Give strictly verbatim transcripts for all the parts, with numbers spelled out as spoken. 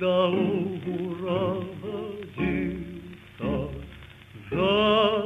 когда уродился за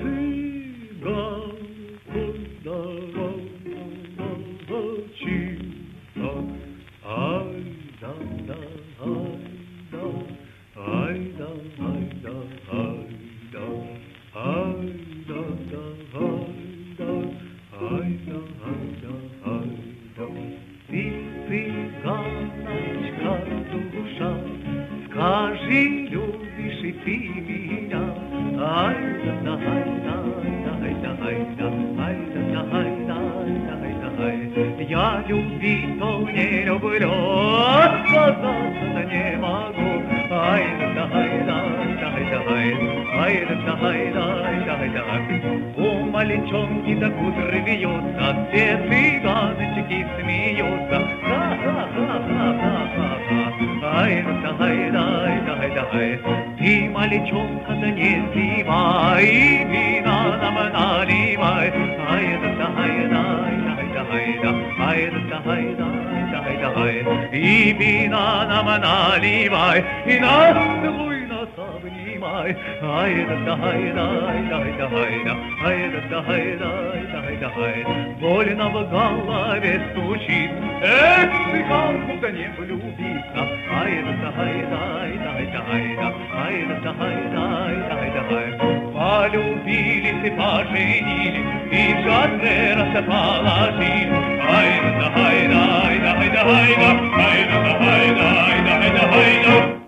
цыганкой дорога волочится. Ай да да, ай да, ай да, ай да, ай да, ай да да, ай да, ай да, ай да, ай да. Ты цыганочка душа, скажи, любишь и ты меня? Ай да да, ай да, ай да, ай да, ай да да, ай да, ай да, ай. Я любить-то не люблю, сказаться-то не могу. Ай да, ай да, ай да, ай, ай да, ай да, ай да, ай да. У мальчонки до кудр вьется, все цыганочки смеются. Ха-ха-ха-ха-ха-ха. Ай да, ай да, ай да, ай да, ай. Ты, мальчонка, да не зевай, вина нам наливай. Ай да, ай да, ай да, ай да, ай да, ай да, ай да, ай да, ай да, ай. И вина нам наливай, и нас целуй, нас обнимай. Ай да, ай да, ай да, ай да, ай да, ай да, ай да, ай да, ай да, ай. Больно в голове стучит, эх, цыганку-то не влюбиться. Ай да, ай да, ай да, ай да, ай да, ай да, ай да, ай да, ай да, ай. Полюбились и поженились, и в шатре положили. Ай да, ай да, ай да, ай да, ай да, ай да, ай да, ай да, ай да, ай да.